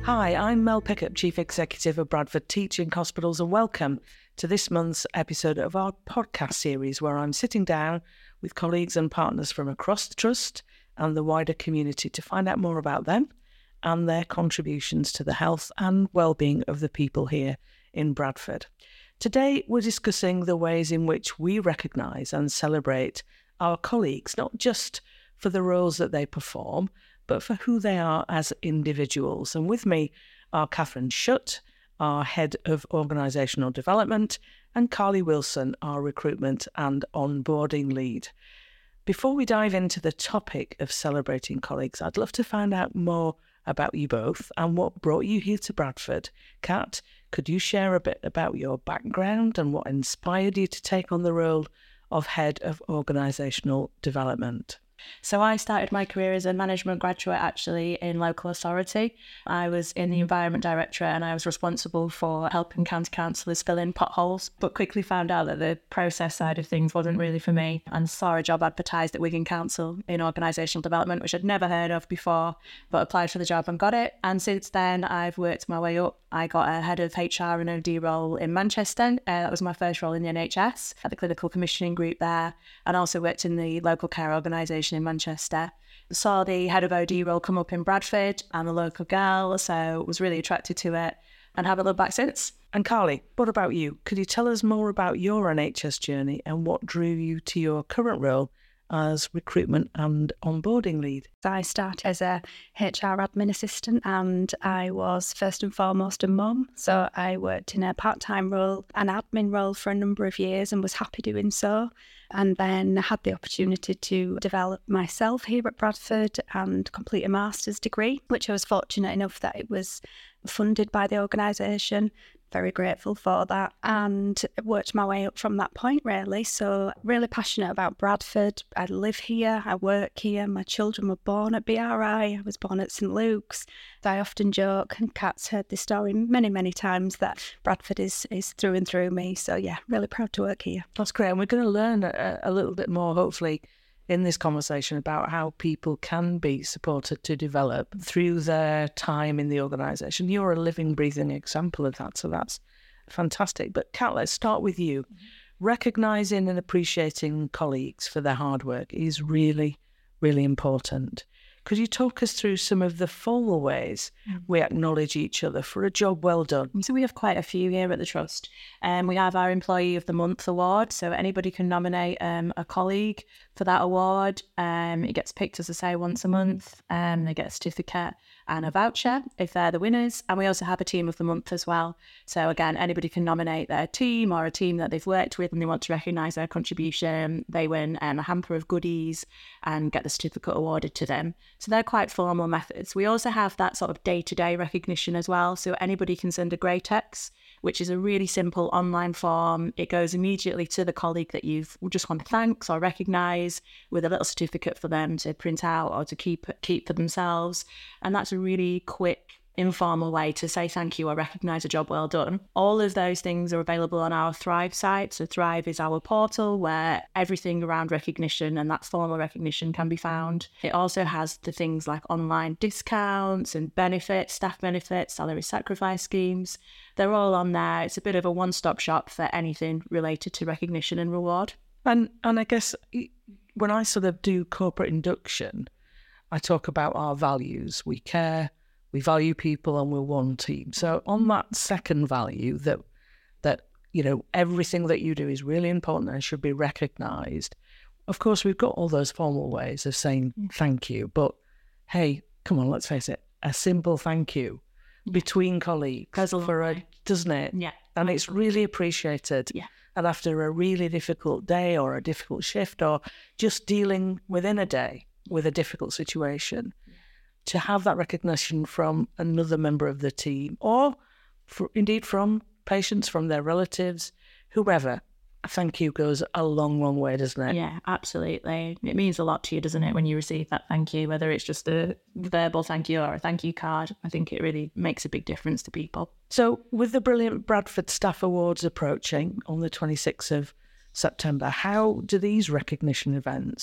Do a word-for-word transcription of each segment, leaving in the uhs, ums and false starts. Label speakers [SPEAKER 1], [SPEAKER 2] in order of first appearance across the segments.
[SPEAKER 1] Hi, I'm Mel Pickup, Chief Executive of Bradford Teaching Hospitals, and welcome to this month's episode of our podcast series where I'm sitting down with colleagues and partners from across the Trust and the wider community to find out more about them and their contributions to the health and well-being of the people here in Bradford. Today, we're discussing the ways in which we recognise and celebrate our colleagues, not just for the roles that they perform, but for who they are as individuals. And with me are Catherine Shutt, our Head of Organisational Development, and Carly Wilson, our Recruitment and Onboarding Lead. Before we dive into the topic of celebrating colleagues, I'd love to find out more about you both and what brought you here to Bradford. Kat, could you share a bit about your background and what inspired you to take on the role of Head of Organisational Development?
[SPEAKER 2] So I started my career as a management graduate actually in local authority. I was in the environment directorate and I was responsible for helping county councillors fill in potholes, but quickly found out that the process side of things wasn't really for me and saw a job advertised at Wigan Council in organisational development, which I'd never heard of before, but applied for the job and got it. And since then I've worked my way up. I got a head of H R and O D role in Manchester. Uh, that was my first role in the N H S at the clinical commissioning group there, and also worked in the local care organisation in Manchester. Saw the head of O D role come up in Bradford. I'm a local girl, so was really attracted to it and haven't looked back since.
[SPEAKER 1] And Carly, what about you? Could you tell us more about your N H S journey and what drew you to your current role as Recruitment and Onboarding Lead?
[SPEAKER 3] I started as a H R admin assistant and I was first and foremost a mum. So I worked in a part-time role, an admin role for a number of years and was happy doing so. And then had the opportunity to develop myself here at Bradford and complete a master's degree, which I was fortunate enough that it was funded by the organisation. Very grateful for that, and worked my way up from that point really. So really passionate about Bradford. I live here, I work here, my children were born at B R I, I was born at St Luke's. I often joke, and Kat's heard this story many, many times, that Bradford is, is through and through me. So yeah, really proud to work here.
[SPEAKER 1] That's great, and we're going to learn a, a little bit more, hopefully, in this conversation about how people can be supported to develop through their time in the organisation. You're a living, breathing example of that, so that's fantastic. But Kat, let's start with you. Mm-hmm. Recognising and appreciating colleagues for their hard work is really, really important. Could you talk us through some of the formal ways we acknowledge each other for a job well done?
[SPEAKER 2] So we have quite a few here at the Trust. Um, we have our Employee of the Month award, so anybody can nominate um, a colleague for that award. Um, it gets picked, as I say, once a month. Um, they get a certificate and a voucher if they're the winners. And we also have a Team of the Month as well. So again, anybody can nominate their team or a team that they've worked with and they want to recognise their contribution. They win um, a hamper of goodies and get the certificate awarded to them. So they're quite formal methods. We also have that sort of day-to-day recognition as well. So anybody can send a Greytex, which is a really simple online form. It goes immediately to the colleague that you've just want to thank or recognise, with a little certificate for them to print out or to keep keep for themselves. And that's a really quick, informal way to say thank you or recognise a job well done. All of those things are available on our Thrive site. So Thrive is our portal where everything around recognition and that formal recognition can be found. It also has the things like online discounts and benefits, staff benefits, salary sacrifice schemes. They're all on there. It's a bit of a one-stop shop for anything related to recognition and reward.
[SPEAKER 1] And and I guess when I sort of do corporate induction, I talk about our values. We care, we value people, and we're one team. So on that second value, that that you know everything that you do is really important and should be recognised. Of course, we've got all those formal ways of saying thank you, but hey, come on, let's face it, a simple thank you between colleagues
[SPEAKER 2] goes a long
[SPEAKER 1] for a,
[SPEAKER 2] way.
[SPEAKER 1] doesn't it?
[SPEAKER 2] Yeah,
[SPEAKER 1] and it's really appreciated.
[SPEAKER 2] Yeah.
[SPEAKER 1] And after a really difficult day or a difficult shift or just dealing within a day with a difficult situation, yeah. to have that recognition from another member of the team or for, indeed from patients, from their relatives, whoever, a thank you goes a long, long way, doesn't it?
[SPEAKER 2] Yeah, absolutely. It means a lot to you, doesn't it, when you receive that thank you, whether it's just a verbal thank you or a thank you card. I think it really makes a big difference to people.
[SPEAKER 1] So with the brilliant Bradford Staff Awards approaching on the twenty-sixth of September, how do these recognition events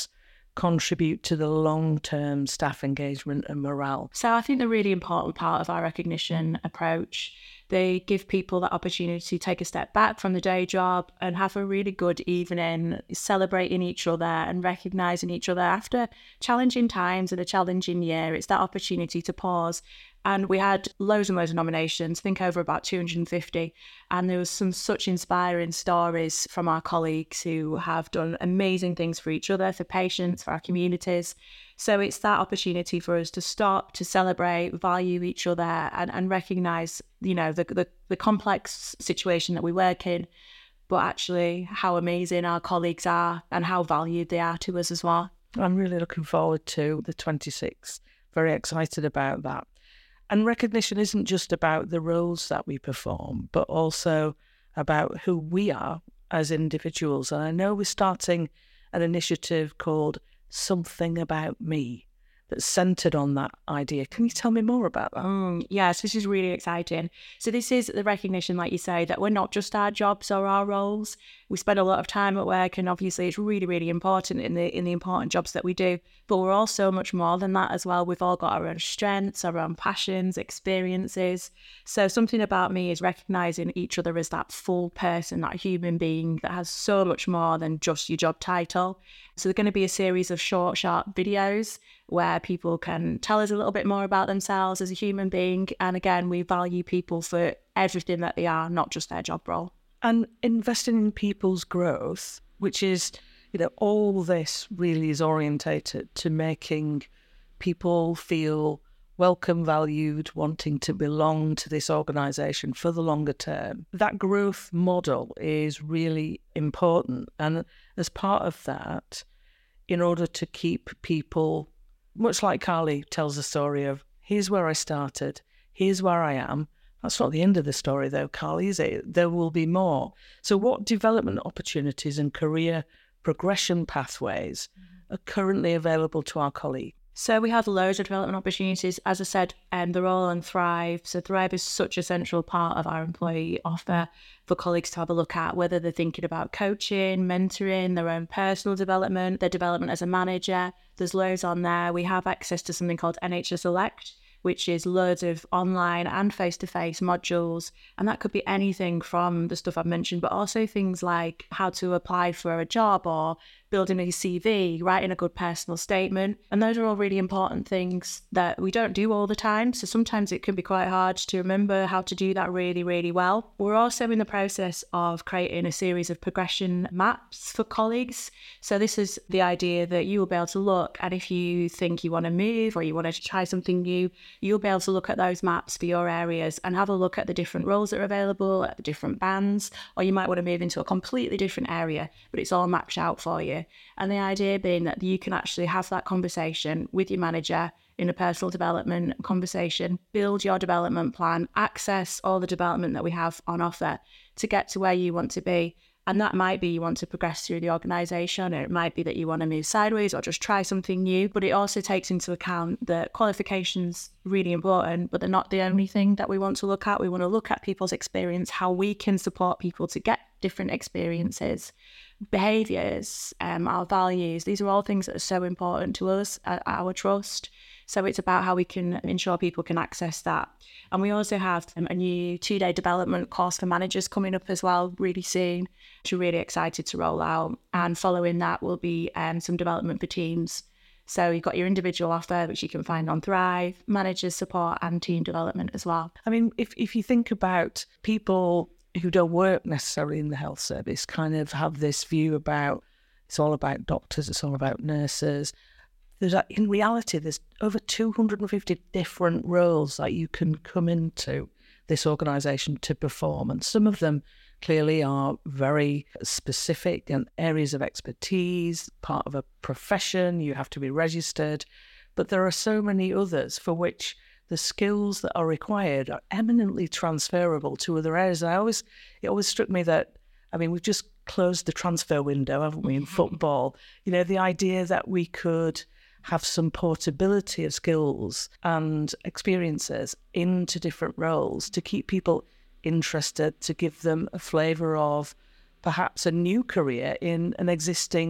[SPEAKER 1] contribute to the long-term staff engagement and morale?
[SPEAKER 2] So I think the really important part of our recognition approach, they give people that opportunity to take a step back from the day job and have a really good evening, celebrating each other and recognising each other after challenging times and a challenging year. It's that opportunity to pause. And we had loads and loads of nominations, I think over about two hundred fifty. And there was some such inspiring stories from our colleagues who have done amazing things for each other, for patients, for our communities. So it's that opportunity for us to stop, to celebrate, value each other and, and recognise, you know, the, the, the complex situation that we work in, but actually how amazing our colleagues are and how valued they are to us as well.
[SPEAKER 1] I'm really looking forward to the twenty-sixth. Very excited about that. And recognition isn't just about the roles that we perform, but also about who we are as individuals. And I know we're starting an initiative called Something About Me that's centred on that idea. Can you tell me more about that?
[SPEAKER 2] Mm, yes, this is really exciting. So this is the recognition, like you say, that we're not just our jobs or our roles. We spend a lot of time at work, and obviously it's really, really important in the in the important jobs that we do. But we're all so much more than that as well. We've all got our own strengths, our own passions, experiences. So Something About Me is recognising each other as that full person, that human being that has so much more than just your job title. So there's going to be a series of short, sharp videos where people can tell us a little bit more about themselves as a human being. And again, we value people for everything that they are, not just their job role.
[SPEAKER 1] And investing in people's growth, which is, you know, all this really is orientated to making people feel welcome, valued, wanting to belong to this organisation for the longer term. That growth model is really important. And as part of that, in order to keep people, much like Carly tells the story of, here's where I started, here's where I am. That's not the end of the story though, Carly, is it? There will be more. So what development opportunities and career progression pathways are currently available to our colleagues?
[SPEAKER 2] So we have loads of development opportunities. As I said, um, they're all on Thrive. So Thrive is such a central part of our employee offer for colleagues to have a look at, whether they're thinking about coaching, mentoring, their own personal development, their development as a manager. There's loads on there. We have access to something called N H S Elect, which is loads of online and face-to-face modules. And that could be anything from the stuff I've mentioned, but also things like how to apply for a job or building a C V, writing a good personal statement. And those are all really important things that we don't do all the time. So sometimes it can be quite hard to remember how to do that really, really well. We're also in the process of creating a series of progression maps for colleagues. So this is the idea that you will be able to look, and if you think you want to move or you want to try something new, you'll be able to look at those maps for your areas and have a look at the different roles that are available, at the different bands, or you might want to move into a completely different area, but it's all mapped out for you. And the idea being that you can actually have that conversation with your manager in a personal development conversation, build your development plan, access all the development that we have on offer to get to where you want to be. And that might be you want to progress through the organisation, or it might be that you want to move sideways or just try something new. But it also takes into account that qualifications really important, but they're not the only thing that we want to look at. We want to look at people's experience, how we can support people to get different experiences, behaviours, um, our values. These are all things that are so important to us at our trust. So it's about how we can ensure people can access that. And we also have um, a new two-day development course for managers coming up as well really soon, which we're really excited to roll out. And following that will be um, some development for teams. So you've got your individual offer, which you can find on Thrive, managers support and team development as well.
[SPEAKER 1] I mean, if, if you think about people who don't work necessarily in the health service, kind of have this view about it's all about doctors, it's all about nurses. There's a, in reality, there's over two hundred fifty different roles that you can come into this organisation to perform. And some of them clearly are very specific and areas of expertise, part of a profession, you have to be registered. But there are so many others for which the skills that are required are eminently transferable to other areas. And I always, it always struck me that, I mean, we've just closed the transfer window, haven't we, in football? You know, the idea that we could have some portability of skills and experiences into different roles to keep people interested, to give them a flavour of perhaps a new career in an existing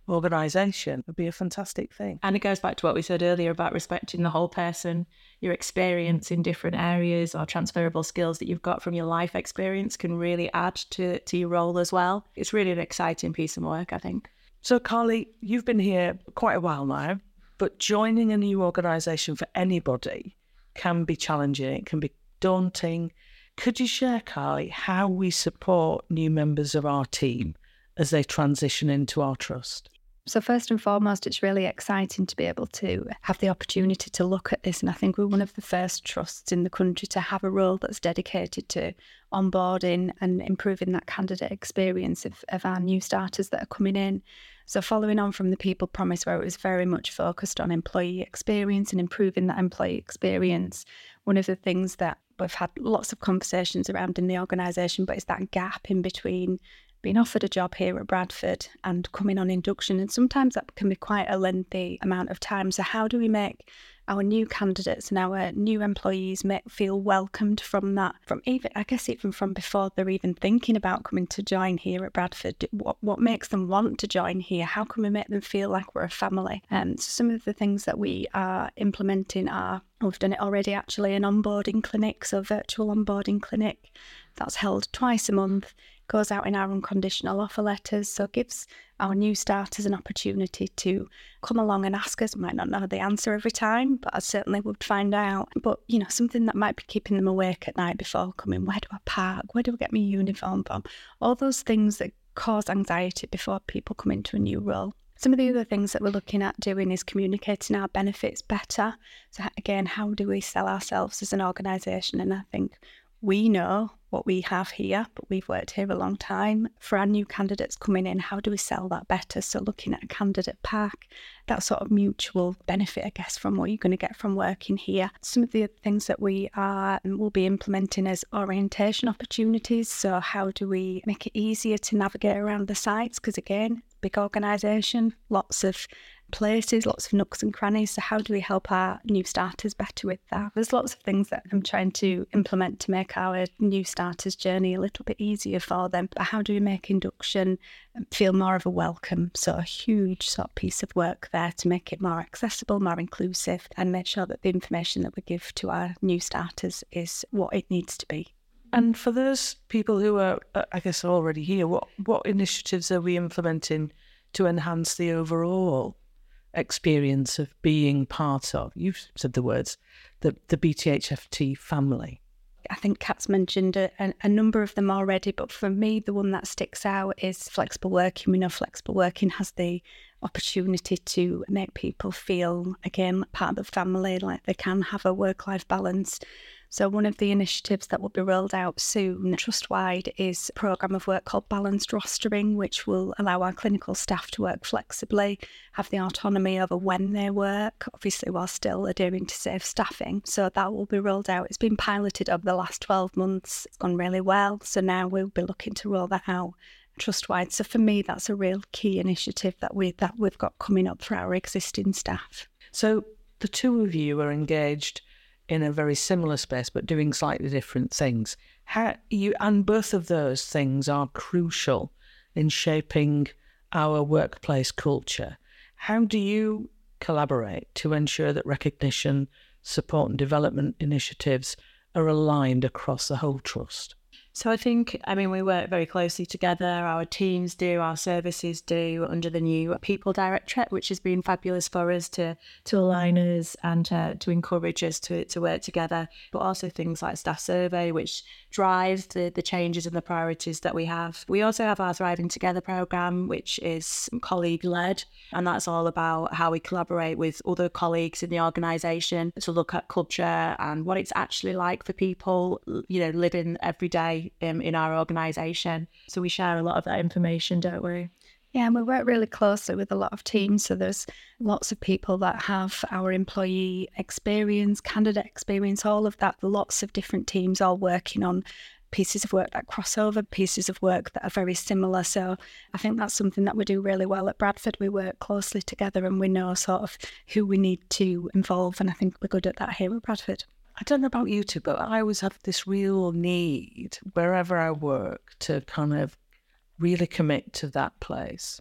[SPEAKER 1] organisation would be a fantastic thing.
[SPEAKER 2] And it goes back to what we said earlier about respecting the whole person. Your experience in different areas or transferable skills that you've got from your life experience can really add to, to your role as well. It's really an exciting piece of work, I think.
[SPEAKER 1] So, Carly, you've been here quite a while now, but joining a new organisation for anybody can be challenging. It can be daunting. Could you share, Carly, how we support new members of our team as they transition into our trust?
[SPEAKER 3] So first and foremost, it's really exciting to be able to have the opportunity to look at this. And I think we're one of the first trusts in the country to have a role that's dedicated to onboarding and improving that candidate experience of, of our new starters that are coming in. So following on from the People Promise, where it was very much focused on employee experience and improving that employee experience, one of the things that we've had lots of conversations around in the organisation, but it's that gap in between being offered a job here at Bradford and coming on induction. And sometimes that can be quite a lengthy amount of time. So how do we make our new candidates and our new employees make, feel welcomed from that, from even, I guess, even from before they're even thinking about coming to join here at Bradford? What what makes them want to join here? How can we make them feel like we're a family? Um, so some of the things that we are implementing are, we've done it already actually, an onboarding clinic, so virtual onboarding clinic that's held twice a month, goes out in our unconditional offer letters, so gives our new starters an opportunity to come along and ask us. Might not know the answer every time, but I certainly would find out. But, you know, something that might be keeping them awake at night before coming. Where do I park? Where do I get my uniform from? All those things that cause anxiety before people come into a new role. Some of the other things that we're looking at doing is communicating our benefits better. So again, how do we sell ourselves as an organisation? And I think we know what we have here, but we've worked here a long time. For our new candidates coming in, how do we sell that better? So looking at a candidate pack, that sort of mutual benefit, I guess, from what you're going to get from working here. Some of the things that we are and will be implementing as orientation opportunities. So how do we make it easier to navigate around the sites? Because again, big organisation, lots of places, lots of nooks and crannies. So how do we help our new starters better with that? There's lots of things that I'm trying to implement to make our new starters journey a little bit easier for them. But how do we make induction feel more of a welcome? So a huge sort of piece of work there to make it more accessible, more inclusive, and make sure that the information that we give to our new starters is what it needs to be.
[SPEAKER 1] And for those people who are, I guess, already here, what, what initiatives are we implementing to enhance the overall experience of being part of, you've said the words, the, the B T H F T family?
[SPEAKER 3] I think Kat's mentioned a, a number of them already, but for me, the one that sticks out is flexible working. We know flexible working has the opportunity to make people feel, again, part of the family, like they can have a work-life balance. So one of the initiatives that will be rolled out soon, trust-wide, is a programme of work called Balanced Rostering, which will allow our clinical staff to work flexibly, have the autonomy over when they work, obviously while still adhering to safe staffing. So that will be rolled out. It's been piloted over the last twelve months. It's gone really well. So now we'll be looking to roll that out trust-wide. So for me, that's a real key initiative that, we, that we've got coming up for our existing staff.
[SPEAKER 1] So the two of you are engaged in a very similar space, but doing slightly different things. How you and both of those things are crucial in shaping our workplace culture. How do you collaborate to ensure that recognition, support and development initiatives are aligned across the whole trust?
[SPEAKER 2] So I think, I mean, we work very closely together. Our teams do, our services do, under the new People Directorate, which has been fabulous for us to to align us and to, to encourage us to, to work together. But also things like Staff Survey, which drives the, the changes and the priorities that we have. We also have our Thriving Together programme, which is colleague-led, and that's all about how we collaborate with other colleagues in the organisation to look at culture and what it's actually like for people, you know, living every day Um, in our organisation. So we share a lot of that information, don't we?
[SPEAKER 3] Yeah, and we work really closely with a lot of teams. So there's lots of people that have our employee experience, candidate experience, all of that. Lots of different teams all working on pieces of work that cross over, pieces of work that are very similar. So I think that's something that we do really well at Bradford. We work closely together and we know sort of who we need to involve. And I think we're good at that here at Bradford.
[SPEAKER 1] I don't know about you two, but I always have this real need wherever I work to kind of really commit to that place.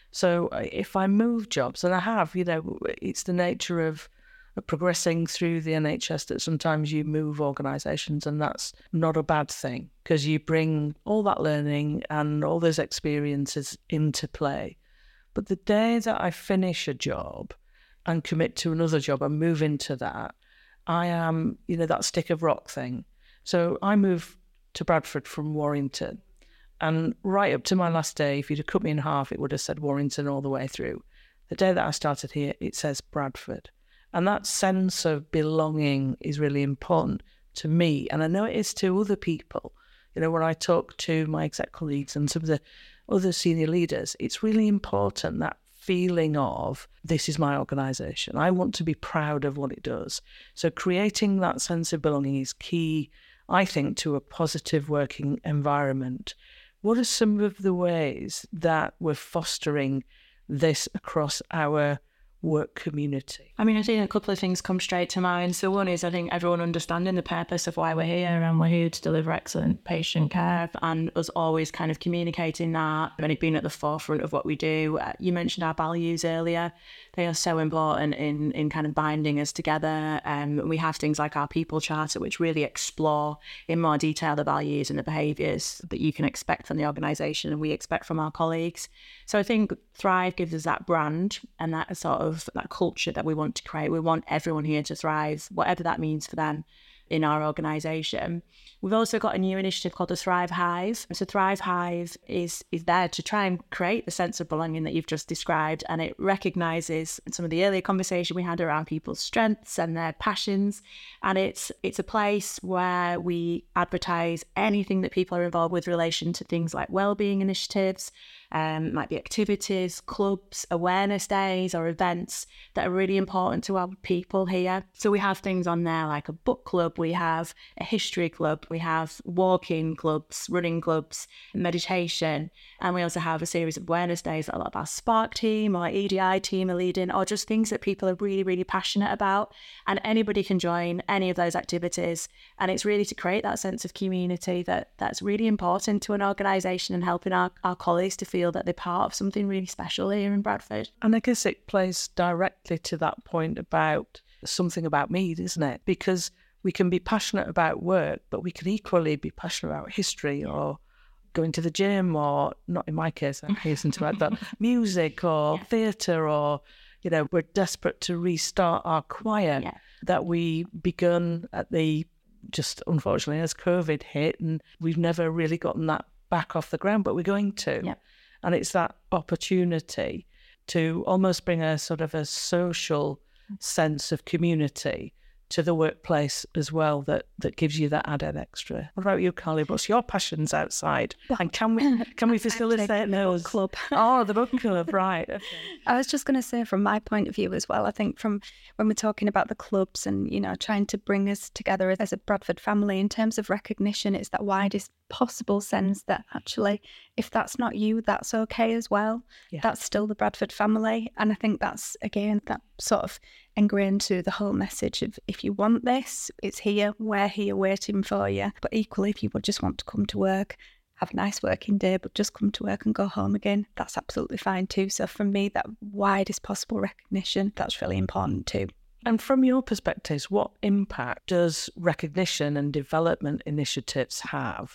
[SPEAKER 1] So if I move jobs, and I have, you know, it's the nature of progressing through the N H S that sometimes you move organisations, and that's not a bad thing because you bring all that learning and all those experiences into play. But the day that I finish a job and commit to another job and move into that, I am, you know, that stick of rock thing. So I moved to Bradford from Warrington, and right up to my last day, if you'd have cut me in half, it would have said Warrington all the way through. The day that I started here, it says Bradford. And that sense of belonging is really important to me. And I know it is to other people. You know, when I talk to my exec colleagues and some of the other senior leaders, it's really important, that feeling of, this is my organisation. I want to be proud of what it does. So creating that sense of belonging is key, I think, to a positive working environment. What are some of the ways that we're fostering this across our work community?
[SPEAKER 2] I mean, I think a couple of things come straight to mind. So one is, I think everyone understanding the purpose of why we're here, and we're here to deliver excellent patient care, and us always kind of communicating that and it being at the forefront of what we do. Uh, you mentioned our values earlier. They are so important in, in kind of binding us together. Um, we have things like our people charter, which really explore in more detail the values and the behaviours that you can expect from the organisation and we expect from our colleagues. So I think Thrive gives us that brand and that sort of that culture that we want to create. We want everyone here to thrive, whatever that means for them in our organisation. We've also got a new initiative called the Thrive Hive. So Thrive Hive is is there to try and create the sense of belonging that you've just described, and it recognises some of the earlier conversation we had around people's strengths and their passions, and it's it's a place where we advertise anything that people are involved with in relation to things like wellbeing initiatives. Um, might be activities, clubs, awareness days or events that are really important to our people here. So we have things on there like a book club, we have a history club, we have walking clubs, running clubs, meditation, and we also have a series of awareness days that a lot of our Spark team or E D I team are leading, or just things that people are really, really passionate about. And anybody can join any of those activities. And it's really to create that sense of community that that's really important to an organisation and helping our, our colleagues to feel that they're part of something really special here in Bradford.
[SPEAKER 1] And I guess it plays directly to that point about something about me, isn't it? Because we can be passionate about work, but we can equally be passionate about history or going to the gym, or not in my case, I hasten to add that, music or yeah. theatre, or, you know, we're desperate to restart our choir yeah. that we begun at the, just unfortunately as COVID hit, and we've never really gotten that back off the ground, but we're going to. Yeah. And it's that opportunity to almost bring a sort of a social sense of community to the workplace as well, that, that gives you that added extra. What about you, Carly? What's your passions outside? And can we can we facilitate those?
[SPEAKER 3] Club.
[SPEAKER 1] Oh, the book club, right. Okay.
[SPEAKER 3] I was just going to say, from my point of view as well, I think from when we're talking about the clubs and, you know, trying to bring us together as a Bradford family, in terms of recognition, it's that widest possible sense that actually, if that's not you, that's okay as well. Yeah. That's still the Bradford family. And I think that's, again, that sort of ingrained to the whole message of, if you want this, it's here, we're here waiting for you. But equally, if you would just want to come to work, have a nice working day, but just come to work and go home again, that's absolutely fine too. So for me, that widest possible recognition, that's really important too.
[SPEAKER 1] And from your perspectives, what impact does recognition and development initiatives have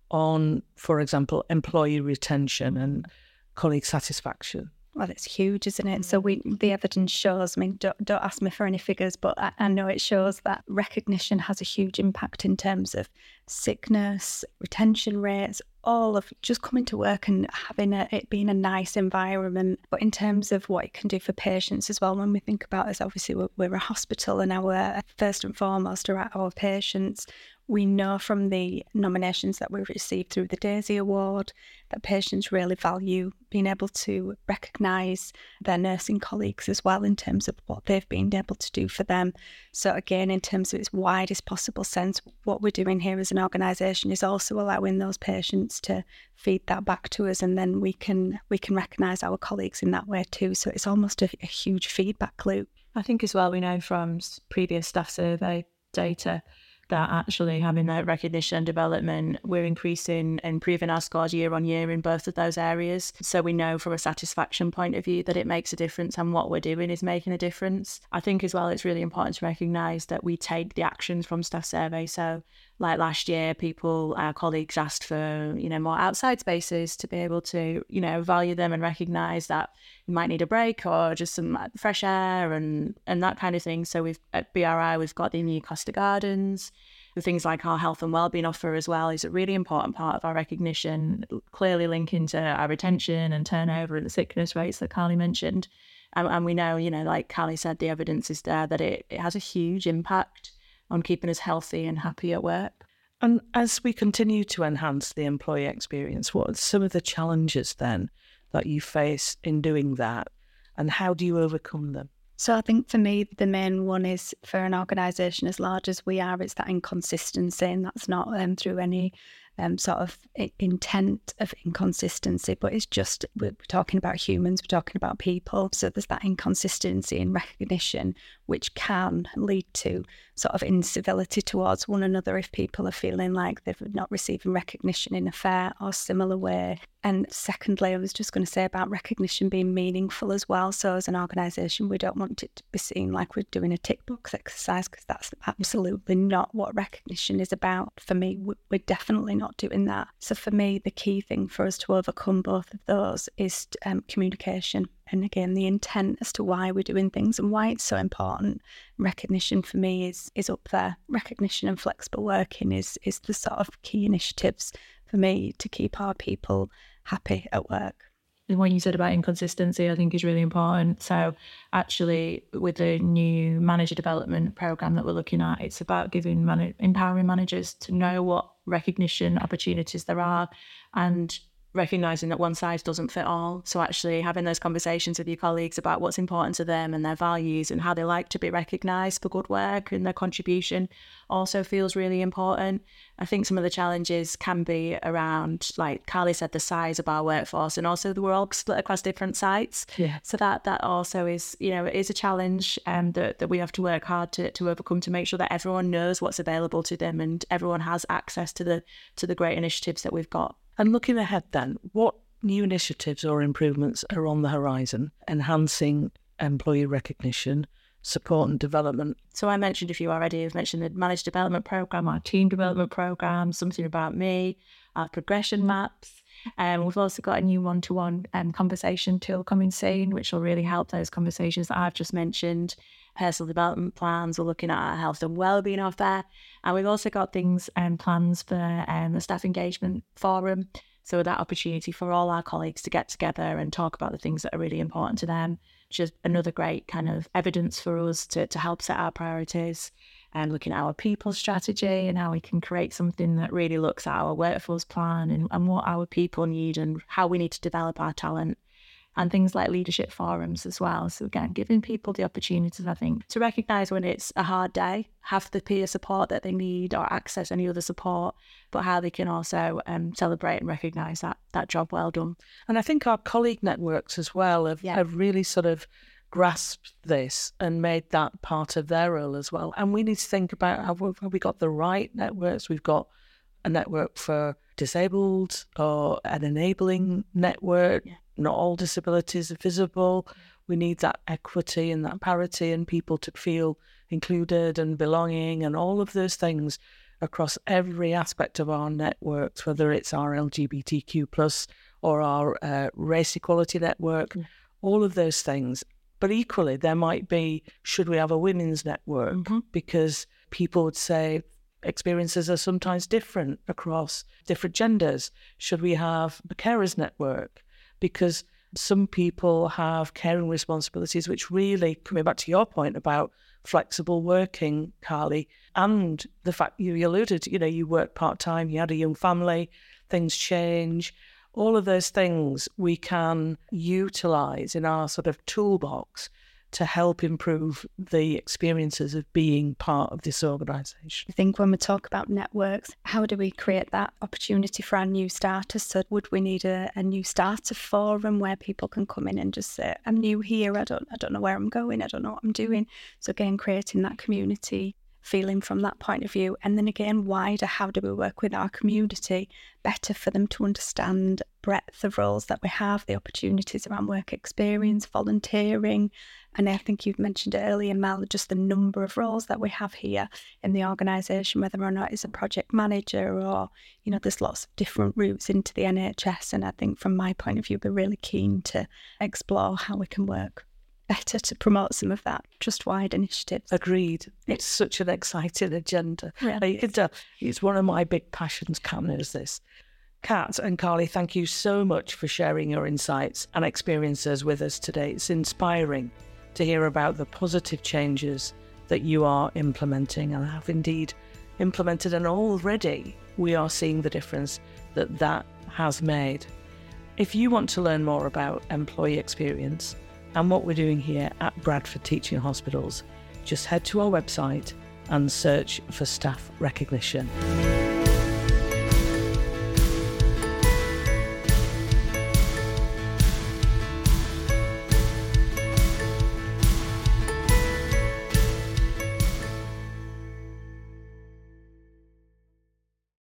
[SPEAKER 1] on, for example, employee retention and colleague satisfaction?
[SPEAKER 3] Well, it's huge, isn't it? So we, the evidence shows, I mean, don't, don't ask me for any figures, but I, I know it shows that recognition has a huge impact in terms of sickness, retention rates, all of just coming to work and having a, it being a nice environment. But in terms of what it can do for patients as well, when we think about this, obviously we're, we're a hospital, and our first and foremost are our patients. We know from the nominations that we've received through the Daisy Award that patients really value being able to recognise their nursing colleagues as well in terms of what they've been able to do for them. So again, in terms of its widest possible sense, what we're doing here as an organisation is also allowing those patients to feed that back to us, and then we can we can recognise our colleagues in that way too. So it's almost a, a huge feedback loop.
[SPEAKER 2] I think as well, we know from previous staff survey data that actually having that recognition and development, we're increasing and improving our scores year on year in both of those areas. So we know from a satisfaction point of view that it makes a difference, and what we're doing is making a difference. I think as well it's really important to recognise that we take the actions from staff survey. So like last year, people, our colleagues asked for, you know, more outside spaces to be able to, you know, value them and recognise that you might need a break or just some fresh air and, and that kind of thing. So we've, at B R I, we've got the new Costa Gardens. The things like our health and wellbeing offer as well is a really important part of our recognition, clearly linking to our retention and turnover and the sickness rates that Carly mentioned. And, and we know, you know, like Carly said, the evidence is there that it, it has a huge impact on keeping us healthy and happy at work.
[SPEAKER 1] And as we continue to enhance the employee experience, what are some of the challenges then that you face in doing that, and how do you overcome them?
[SPEAKER 3] So I think for me, the main one is for an organisation as large as we are, it's that inconsistency, and that's not um, through any um, sort of intent of inconsistency, but it's just, we're talking about humans, we're talking about people. So there's that inconsistency in recognition, which can lead to sort of incivility towards one another if people are feeling like they're not receiving recognition in a fair or similar way. And secondly, I was just going to say about recognition being meaningful as well. So as an organisation, we don't want it to be seen like we're doing a tick box exercise, because that's absolutely not what recognition is about. For me, we're definitely not doing that. So for me, the key thing for us to overcome both of those is um, communication. And again, the intent as to why we're doing things and why it's so important. Recognition for me is is up there. Recognition and flexible working is is the sort of key initiatives for me to keep our people happy at work.
[SPEAKER 2] And what you said about inconsistency, I think, is really important. So actually, with the new manager development program that we're looking at, it's about giving man- empowering managers to know what recognition opportunities there are, and recognising that one size doesn't fit all. So actually having those conversations with your colleagues about what's important to them and their values and how they like to be recognised for good work and their contribution also feels really important. I think some of the challenges can be around, like Carly said, the size of our workforce, and also that we're all split across different sites.
[SPEAKER 1] Yeah.
[SPEAKER 2] So that that also is, you know, it is a challenge um, that, that we have to work hard to, to overcome, to make sure that everyone knows what's available to them and everyone has access to the to the great initiatives that we've got.
[SPEAKER 1] And looking ahead then, what new initiatives or improvements are on the horizon, enhancing employee recognition, support and development?
[SPEAKER 2] So I mentioned a few already. I've mentioned the Managed Development Programme, our Team Development Programme, Something About Me, our progression maps. Um, we've also got a new one-to-one um, conversation tool coming soon, which will really help those conversations that I've just mentioned. Personal development plans, we're looking at our health and wellbeing offer. And we've also got things and um, plans for um, the staff engagement forum. So that opportunity for all our colleagues to get together and talk about the things that are really important to them, which is another great kind of evidence for us to, to help set our priorities, and looking at our people strategy and how we can create something that really looks at our workforce plan and, and what our people need and how we need to develop our talent. And things like leadership forums as well. So again, giving people the opportunities, I think, to recognise when it's a hard day, have the peer support that they need or access any other support, but how they can also um, celebrate and recognise that that job well done.
[SPEAKER 1] And I think our colleague networks as well have,
[SPEAKER 2] Yeah.
[SPEAKER 1] have really sort of grasped this and made that part of their role as well. And we need to think about, have we, have we got the right networks? We've got a network for disabled or an enabling network.
[SPEAKER 2] Yeah.
[SPEAKER 1] Not all disabilities are visible. We need that equity and that parity and people to feel included and belonging and all of those things across every aspect of our networks, whether it's our L G B T Q plus or our uh, race equality network,
[SPEAKER 2] Yeah.
[SPEAKER 1] all of those things. But equally, there might be, should we have a women's network?
[SPEAKER 2] Mm-hmm.
[SPEAKER 1] Because people would say experiences are sometimes different across different genders. Should we have a carers network? Because some people have caring responsibilities, which really, coming back to your point about flexible working, Carly, and the fact you alluded, you know, you work part-time, you had a young family, things change. All of those things we can utilise in our sort of toolbox to help improve the experiences of being part of this organisation.
[SPEAKER 3] I think when we talk about networks, how do we create that opportunity for our new starters? So would we need a, a new starter forum where people can come in and just say, I'm new here, I don't I don't know where I'm going, I don't know what I'm doing. So again, creating that community feeling from that point of view. And then again, wider, how do we work with our community better for them to understand breadth of roles that we have, the opportunities around work experience, volunteering. And I think you've mentioned earlier, Mel, just the number of roles that we have here in the organisation, whether or not it's a project manager or, you know, there's lots of different routes into the N H S. And I think from my point of view, we're really keen to explore how we can work better to promote some of that trust-wide initiatives.
[SPEAKER 1] Agreed. It's such an exciting agenda.
[SPEAKER 3] Yeah.
[SPEAKER 1] You can tell it's one of my big passions, Cam, is this. Kat and Carly, thank you so much for sharing your insights and experiences with us today. It's inspiring to hear about the positive changes that you are implementing and have indeed implemented, and already we are seeing the difference that that has made. If you want to learn more about employee experience and what we're doing here at Bradford Teaching Hospitals, just head to our website and search for staff recognition.